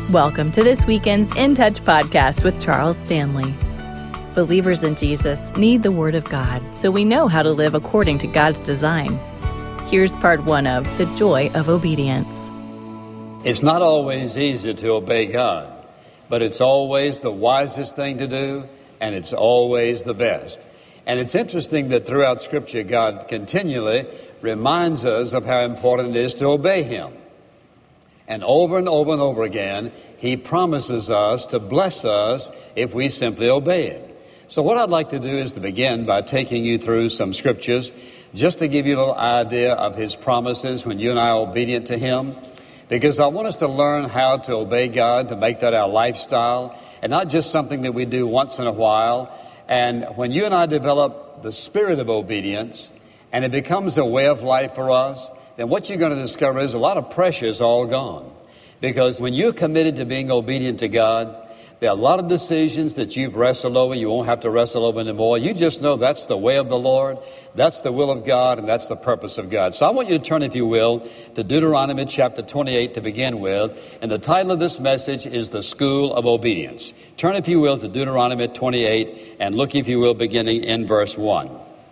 Welcome to this weekend's In Touch podcast with Charles Stanley. Believers in Jesus need the Word of God so we know how to live according to God's design. Here's part 1 of The Joy of Obedience. It's not always easy to obey God, but it's always the wisest thing to do, and it's always the best. And it's interesting that throughout Scripture, God continually reminds us of how important it is to obey Him. And over and over and over again, He promises us to bless us if we simply obey Him. So what I'd like to do is to begin by taking you through some scriptures, just to give you a little idea of His promises when you and I are obedient to Him. Because I want us to learn how to obey God, to make that our lifestyle, and not just something that we do once in a while. And when you and I develop the spirit of obedience, and it becomes a way of life for us, then what you're going to discover is a lot of pressure is all gone. Because when you're committed to being obedient to God, there are a lot of decisions that you've wrestled over, you won't have to wrestle over anymore. You just know that's the way of the Lord, that's the will of God, and that's the purpose of God. So I want you to turn, if you will, to Deuteronomy chapter 28 to begin with. And the title of this message is The School of Obedience. Turn, if you will, to Deuteronomy 28 and look, if you will, beginning in verse 1.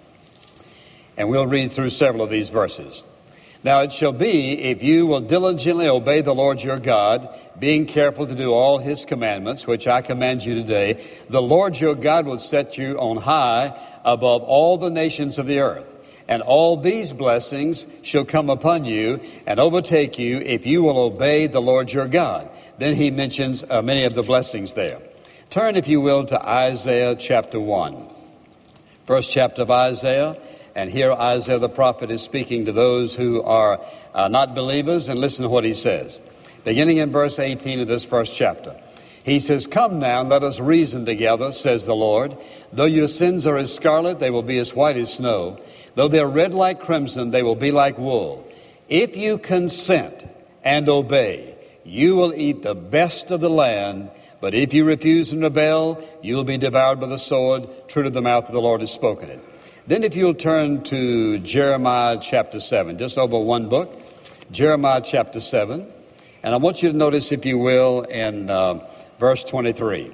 And we'll read through several of these verses. Now it shall be, if you will diligently obey the Lord your God, being careful to do all His commandments, which I command you today, the Lord your God will set you on high above all the nations of the earth. And all these blessings shall come upon you and overtake you if you will obey the Lord your God. Then he mentions many of the blessings there. Turn, if you will, to Isaiah chapter 1. First chapter of Isaiah. And here Isaiah the prophet is speaking to those who are not believers, and listen to what he says. Beginning in verse 18 of this first chapter. He says, "Come now, let us reason together, says the Lord. Though your sins are as scarlet, they will be as white as snow. Though they are red like crimson, they will be like wool. If you consent and obey, you will eat the best of the land. But if you refuse and rebel, you will be devoured by the sword. True to the mouth of the Lord has spoken it." Then if you'll turn to Jeremiah chapter 7, just over one book, Jeremiah chapter 7. And I want you to notice, if you will, in verse 23.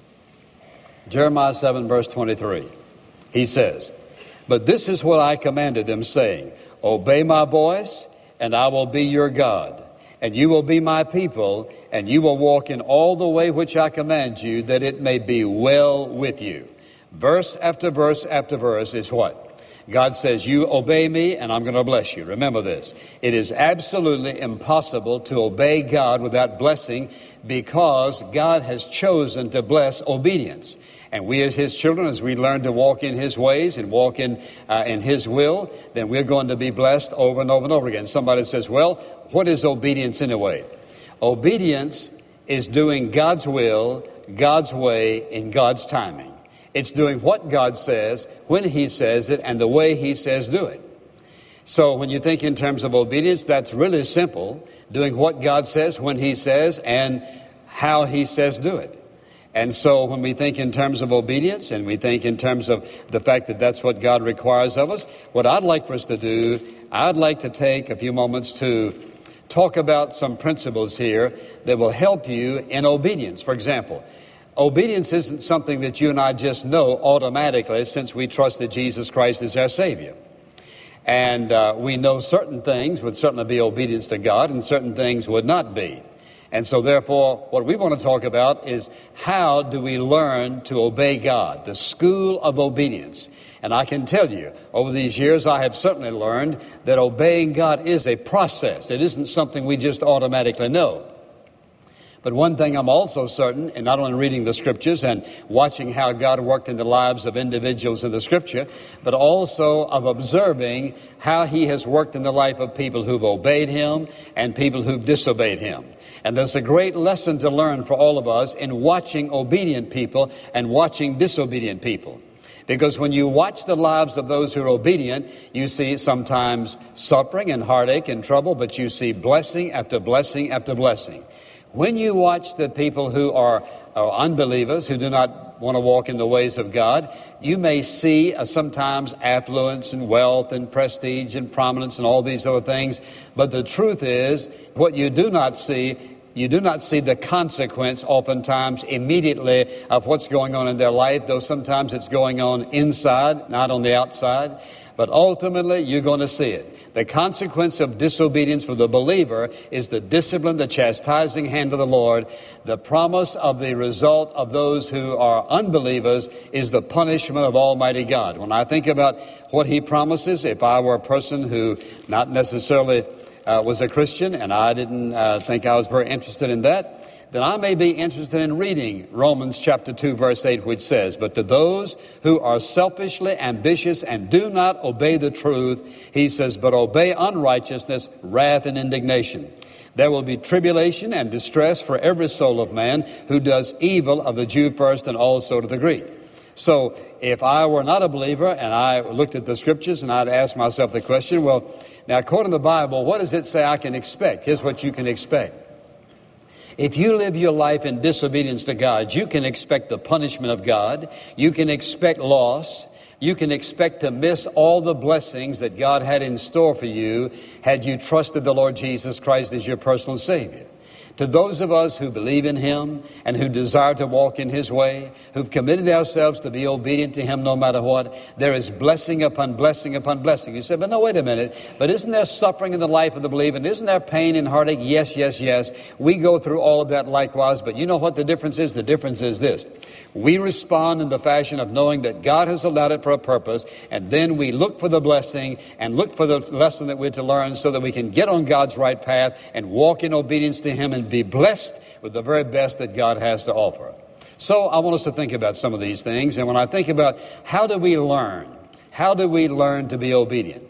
Jeremiah 7, verse 23. He says, "But this is what I commanded them, saying, Obey my voice, and I will be your God. And you will be my people, and you will walk in all the way which I command you, that it may be well with you." Verse after verse after verse is what? God says, you obey me and I'm going to bless you. Remember this. It is absolutely impossible to obey God without blessing, because God has chosen to bless obedience. And we as His children, as we learn to walk in His ways and walk in His will, then we're going to be blessed over and over and over again. Somebody says, well, what is obedience anyway? Obedience is doing God's will, God's way, in God's timing. It's doing what God says, when He says it, and the way He says do it. So when you think in terms of obedience, that's really simple. Doing what God says, when He says, and how He says do it. And so when we think in terms of obedience, and we think in terms of the fact that that's what God requires of us, what I'd like for us to do, I'd like to take a few moments to talk about some principles here that will help you in obedience. For example, obedience isn't something that you and I just know automatically, since we trust that Jesus Christ is our Savior. And we know certain things would certainly be obedience to God, and certain things would not be. And so therefore, what we want to talk about is, how do we learn to obey God? The school of obedience. And I can tell you, over these years, I have certainly learned that obeying God is a process. It isn't something we just automatically know. But one thing I'm also certain, in not only reading the Scriptures and watching how God worked in the lives of individuals in the Scripture, but also of observing how He has worked in the life of people who've obeyed Him and people who've disobeyed Him. And there's a great lesson to learn for all of us in watching obedient people and watching disobedient people. Because when you watch the lives of those who are obedient, you see sometimes suffering and heartache and trouble, but you see blessing after blessing after blessing. When you watch the people who are unbelievers, who do not want to walk in the ways of God, you may see sometimes affluence and wealth and prestige and prominence and all these other things. But the truth is, what you do not see you do not see the consequence oftentimes immediately of what's going on in their life, though sometimes it's going on inside, not on the outside. But ultimately, you're going to see it. The consequence of disobedience for the believer is the discipline, the chastising hand of the Lord. The promise of the result of those who are unbelievers is the punishment of Almighty God. When I think about what He promises, if I were a person who not necessarily was a Christian and I didn't think I was very interested in that, then I may be interested in reading Romans chapter 2, verse 8, which says, "But to those who are selfishly ambitious and do not obey the truth," he says, "but obey unrighteousness, wrath, and indignation. There will be tribulation and distress for every soul of man who does evil, of the Jew first and also to the Greek." So if I were not a believer and I looked at the Scriptures and I'd ask myself the question, well, now according to the Bible, what does it say I can expect? Here's what you can expect. If you live your life in disobedience to God, you can expect the punishment of God. You can expect loss. You can expect to miss all the blessings that God had in store for you had you trusted the Lord Jesus Christ as your personal Savior. To those of us who believe in Him and who desire to walk in His way, who've committed ourselves to be obedient to Him no matter what, there is blessing upon blessing upon blessing. You say, but no, wait a minute. But isn't there suffering in the life of the believer? And isn't there pain and heartache? Yes, yes, yes. We go through all of that likewise. But you know what the difference is? The difference is this. We respond in the fashion of knowing that God has allowed it for a purpose, and then we look for the blessing and look for the lesson that we're to learn so that we can get on God's right path and walk in obedience to Him and be blessed with the very best that God has to offer. So I want us to think about some of these things, and when I think about how do we learn to be obedient?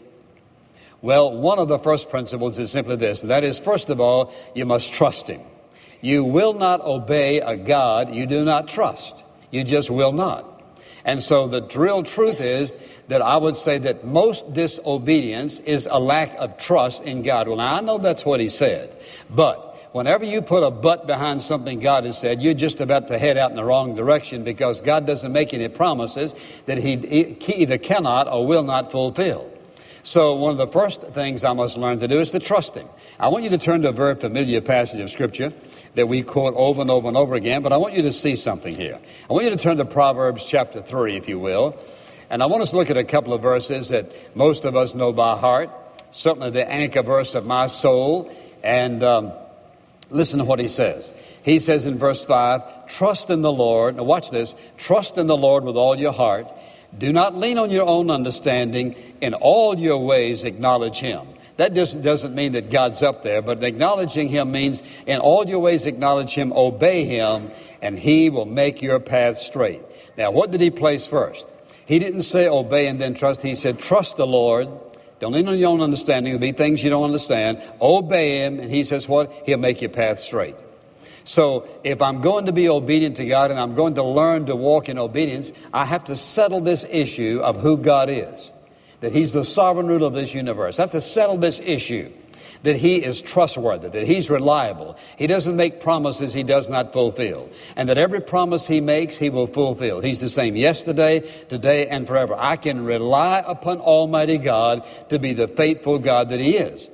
Well, one of the first principles is simply this, and that is, first of all, you must trust Him. You will not obey a God you do not trust. You just will not. And so the real truth is that I would say that most disobedience is a lack of trust in God. Well, now I know that's what He said, but whenever you put a but behind something God has said, you're just about to head out in the wrong direction, because God doesn't make any promises that He either cannot or will not fulfill. So one of the first things I must learn to do is to trust Him. I want you to turn to a very familiar passage of Scripture that we quote over and over and over again, but I want you to see something here. I want you to turn to Proverbs chapter 3, if you will. And I want us to look at a couple of verses that most of us know by heart, certainly the anchor verse of my soul. And listen to what he says. He says in verse 5, "Trust in the Lord." Now watch this. "Trust in the Lord with all your heart. Do not lean on your own understanding. In all your ways acknowledge Him." That doesn't mean that God's up there, but acknowledging Him means in all your ways acknowledge Him, obey Him, and He will make your path straight. Now, what did He place first? He didn't say obey and then trust. He said trust the Lord. Don't lean on your own understanding. There'll be things you don't understand. Obey Him, and He says what? He'll make your path straight. So if I'm going to be obedient to God and I'm going to learn to walk in obedience, I have to settle this issue of who God is, that He's the sovereign ruler of this universe. I have to settle this issue, that He is trustworthy, that He's reliable. He doesn't make promises He does not fulfill, and that every promise He makes, He will fulfill. He's the same yesterday, today, and forever. I can rely upon Almighty God to be the faithful God that He is.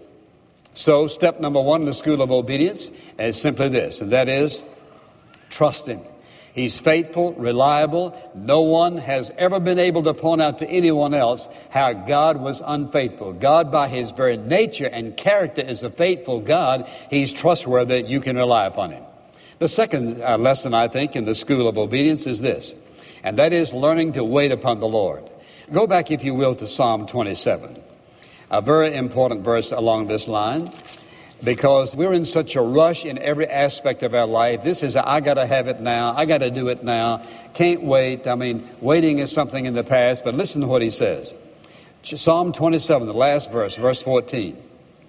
So step number one in the school of obedience is simply this, and that is trust Him. He's faithful, reliable. No one has ever been able to point out to anyone else how God was unfaithful. God, by His very nature and character, is a faithful God. He's trustworthy. You can rely upon Him. The second lesson, I think, in the school of obedience is this, and that is learning to wait upon the Lord. Go back, if you will, to Psalm 27, a very important verse along this line, because we're in such a rush in every aspect of our life. This is I got to have it now. I got to do it now. Can't wait. I mean, waiting is something in the past. But listen to what he says. Psalm 27, the last verse, verse 14.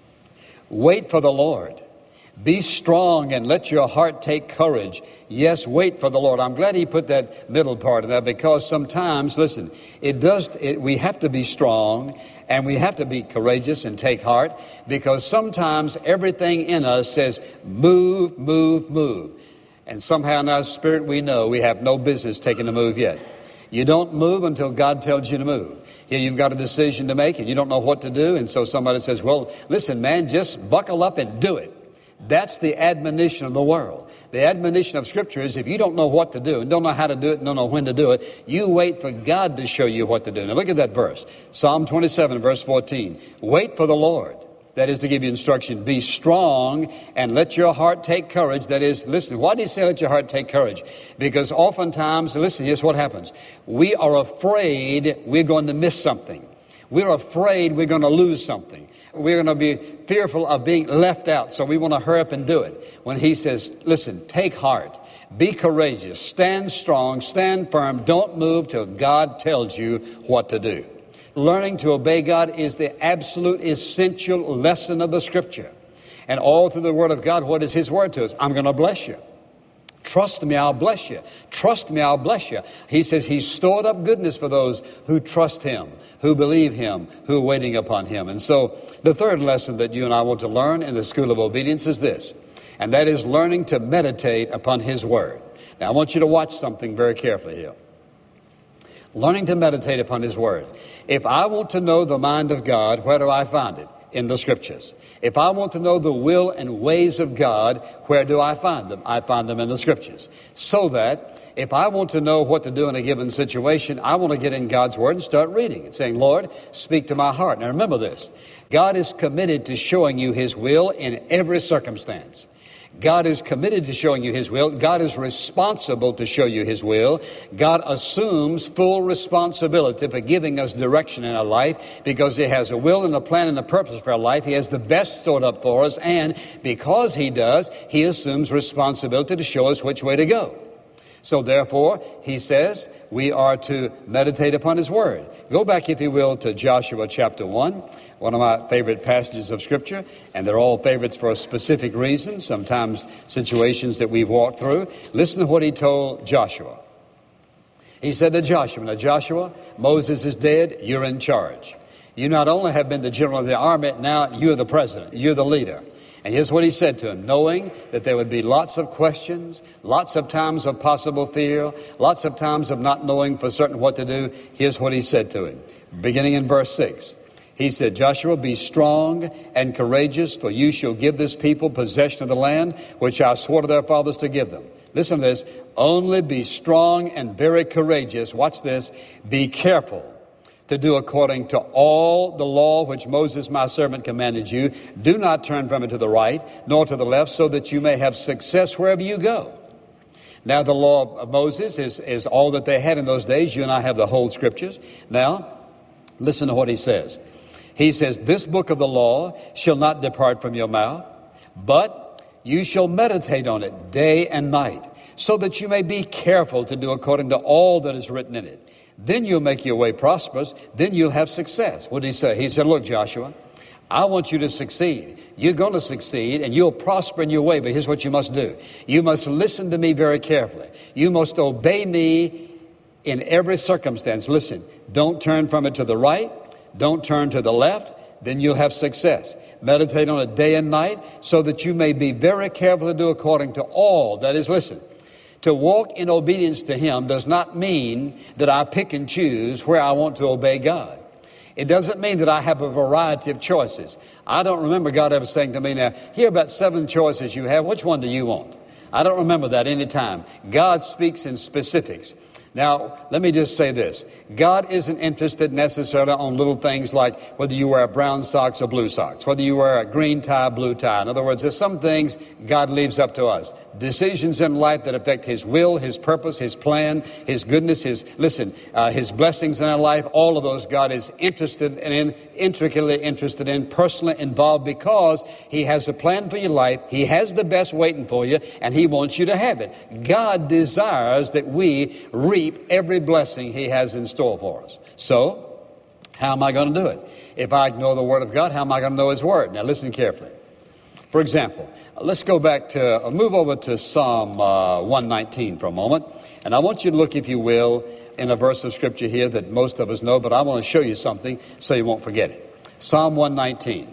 "Wait for the Lord. Be strong and let your heart take courage. Yes, wait for the Lord." I'm glad he put that middle part in there, because sometimes, listen, we have to be strong and we have to be courageous and take heart, because sometimes everything in us says, move, move, move. And somehow in our spirit we know we have no business taking a move yet. You don't move until God tells you to move. Here you've got a decision to make and you don't know what to do. And so somebody says, well, listen, man, just buckle up and do it. That's the admonition of the world. The admonition of Scripture is if you don't know what to do and don't know how to do it and don't know when to do it, you wait for God to show you what to do. Now look at that verse. Psalm 27, verse 14. Wait for the Lord. That is to give you instruction. Be strong and let your heart take courage. That is, listen, why do you say let your heart take courage? Because oftentimes, listen, here's what happens. We are afraid we're going to miss something. We're afraid we're going to lose something. We're going to be fearful of being left out, so we want to hurry up and do it. When he says, listen, take heart, be courageous, stand strong, stand firm, don't move till God tells you what to do. Learning to obey God is the absolute essential lesson of the Scripture. And all through the Word of God, what is His Word to us? I'm going to bless you. Trust me, I'll bless you. Trust me, I'll bless you. He says He's stored up goodness for those who trust Him, who believe Him, who are waiting upon Him. And so the third lesson that you and I want to learn in the School of Obedience is this, and that is learning to meditate upon His Word. Now, I want you to watch something very carefully here. Learning to meditate upon His Word. If I want to know the mind of God, where do I find it? In the Scriptures. If I want to know the will and ways of God, where do I find them? I find them in the Scriptures. So that if I want to know what to do in a given situation, I want to get in God's Word and start reading and saying, Lord, speak to my heart. Now remember this. God is committed to showing you His will in every circumstance. God is committed to showing you His will. God is responsible to show you His will. God assumes full responsibility for giving us direction in our life because He has a will and a plan and a purpose for our life. He has the best stored up for us, and because He does, He assumes responsibility to show us which way to go. So therefore, He says we are to meditate upon His Word. Go back, if you will, to Joshua chapter 1. One of my favorite passages of Scripture, and they're all favorites for a specific reason, sometimes situations that we've walked through. Listen to what He told Joshua. He said to Joshua, now Joshua, Moses is dead, you're in charge. You not only have been the general of the army, now you're the president, you're the leader. And here's what He said to him, knowing that there would be lots of questions, lots of times of possible fear, lots of times of not knowing for certain what to do. Here's what He said to him, beginning in verse 6. He said, Joshua, be strong and courageous, for you shall give this people possession of the land, which I swore to their fathers to give them. Listen to this. Only be strong and very courageous. Watch this. Be careful to do according to all the law which Moses my servant commanded you. Do not turn from it to the right, nor to the left, so that you may have success wherever you go. Now, the law of Moses is all that they had in those days. You and I have the whole Scriptures. Now, listen to what he says. He says, this book of the law shall not depart from your mouth, but you shall meditate on it day and night, so that you may be careful to do according to all that is written in it. Then you'll make your way prosperous. Then you'll have success. What did he say? He said, look, Joshua, I want you to succeed. You're going to succeed and you'll prosper in your way. But here's what you must do. You must listen to me very carefully. You must obey me in every circumstance. Listen, don't turn from it to the right. Don't turn to the left. Then you'll have success. Meditate on it day and night so that you may be very careful to do according to all. That is, listen, to walk in obedience to Him does not mean that I pick and choose where I want to obey God. It doesn't mean that I have a variety of choices. I don't remember God ever saying to me, now, here are about 7 choices you have. Which one do you want? I don't remember that any time. God speaks in specifics. Now, let me just say this. God isn't interested necessarily on little things like whether you wear brown socks or blue socks, whether you wear a green tie, blue tie. In other words, there's some things God leaves up to us. Decisions in life that affect His will, His purpose, His plan, His goodness, His blessings in our life, all of those God is interested in, intricately interested in, personally involved, because He has a plan for your life. He has the best waiting for you, and He wants you to have it. God desires that we reap every blessing He has in store for us. So, how am I going to do it? If I ignore the Word of God, how am I going to know His Word? Now, listen carefully. For example, let's go back to, move over to Psalm 119 for a moment. And I want you to look, if you will, in a verse of Scripture here that most of us know, but I want to show you something so you won't forget it. Psalm 119,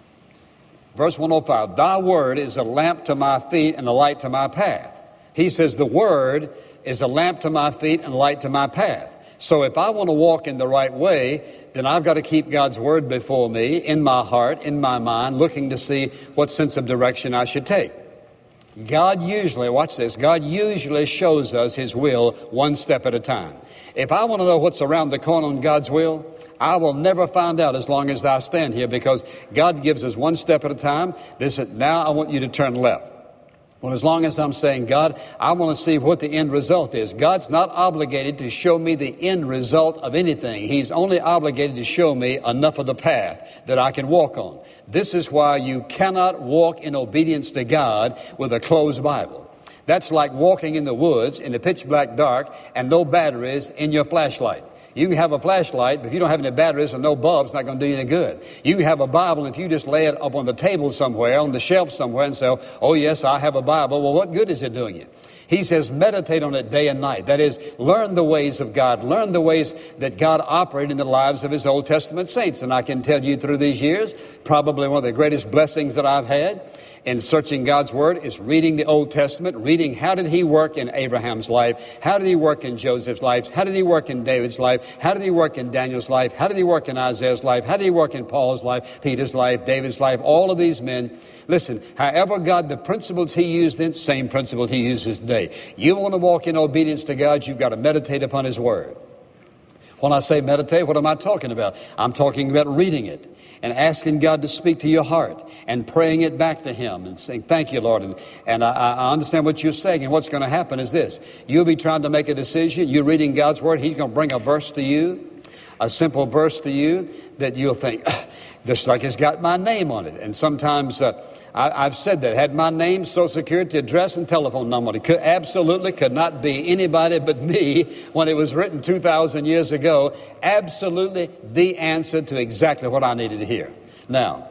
verse 105, Thy Word is a lamp to my feet and a light to my path. He says the Word is a lamp to my feet and a light to my path. So if I want to walk in the right way, then I've got to keep God's Word before me, in my heart, in my mind, looking to see what sense of direction I should take. God usually, watch this, God usually shows us His will one step at a time. If I want to know what's around the corner on God's will, I will never find out as long as I stand here, because God gives us one step at a time. Now I want you to turn left. Well, as long as I'm saying, God, I want to see what the end result is. God's not obligated to show me the end result of anything. He's only obligated to show me enough of the path that I can walk on. This is why you cannot walk in obedience to God with a closed Bible. That's like walking in the woods in the pitch black dark and no batteries in your flashlight. You can have a flashlight, but if you don't have any batteries and no bulbs, it's not going to do you any good. You can have a Bible, and if you just lay it up on the table somewhere, on the shelf somewhere, and say, oh, yes, I have a Bible. Well, what good is it doing you? He says, meditate on it day and night. That is, learn the ways of God. Learn the ways that God operated in the lives of His Old Testament saints. And I can tell you through these years, probably one of the greatest blessings that I've had in searching God's Word is reading the Old Testament, reading how did He work in Abraham's life, how did He work in Joseph's life, how did He work in David's life, how did He work in Daniel's life, how did He work in Isaiah's life, how did He work in Paul's life, Peter's life, David's life, all of these men. Listen, however God, the principles He used then, same principles He uses today. You want to walk in obedience to God, you've got to meditate upon His Word. When I say meditate, what am I talking about? I'm talking about reading it and asking God to speak to your heart and praying it back to Him and saying, thank you, Lord. And I understand what you're saying. And what's going to happen is this. You'll be trying to make a decision. You're reading God's Word. He's going to bring a verse to you, a simple verse to you that you'll think, just like it's got my name on it. And sometimes I've said that. Had my name, Social Security, address, and telephone number. It absolutely could not be anybody but me when it was written 2,000 years ago. Absolutely the answer to exactly what I needed to hear. Now,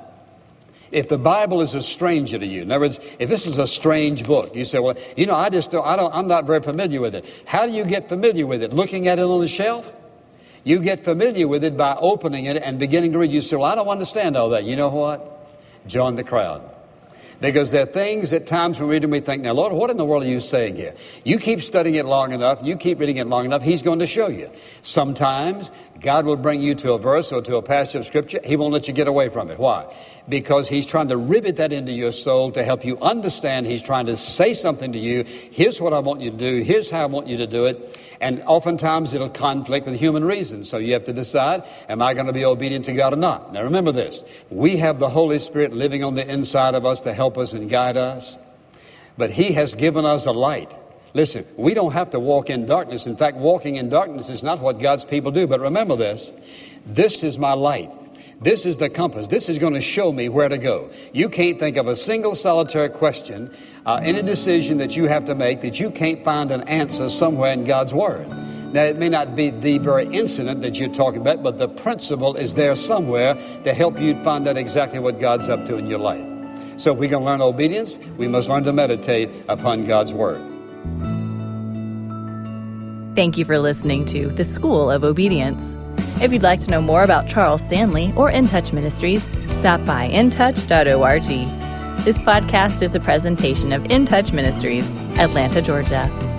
if the Bible is a stranger to you, in other words, if this is a strange book, you say, well, you know, I'm not very familiar with it. How do you get familiar with it? Looking at it on the shelf? You get familiar with it by opening it and beginning to read. You say, well, I don't understand all that. You know what? Join the crowd. Because there are things at times when we read them, we think, now, Lord, what in the world are you saying here? You keep studying it long enough, you keep reading it long enough, He's going to show you. Sometimes God will bring you to a verse or to a passage of Scripture. He won't let you get away from it. Why? Because He's trying to rivet that into your soul to help you understand. He's trying to say something to you. Here's what I want you to do. Here's how I want you to do it. And oftentimes it'll conflict with human reason. So you have to decide, am I going to be obedient to God or not? Now remember this. We have the Holy Spirit living on the inside of us to help us and guide us. But He has given us a light. Listen, we don't have to walk in darkness. In fact, walking in darkness is not what God's people do. But remember this. This is my light. This is the compass. This is going to show me where to go. You can't think of a single solitary question, any decision that you have to make that you can't find an answer somewhere in God's Word. Now, it may not be the very incident that you're talking about, but the principle is there somewhere to help you find out exactly what God's up to in your life. So if we're going to learn obedience, we must learn to meditate upon God's Word. Thank you for listening to The School of Obedience. If you'd like to know more about Charles Stanley or In Touch Ministries, stop by intouch.org. This podcast is a presentation of In Touch Ministries, Atlanta, Georgia.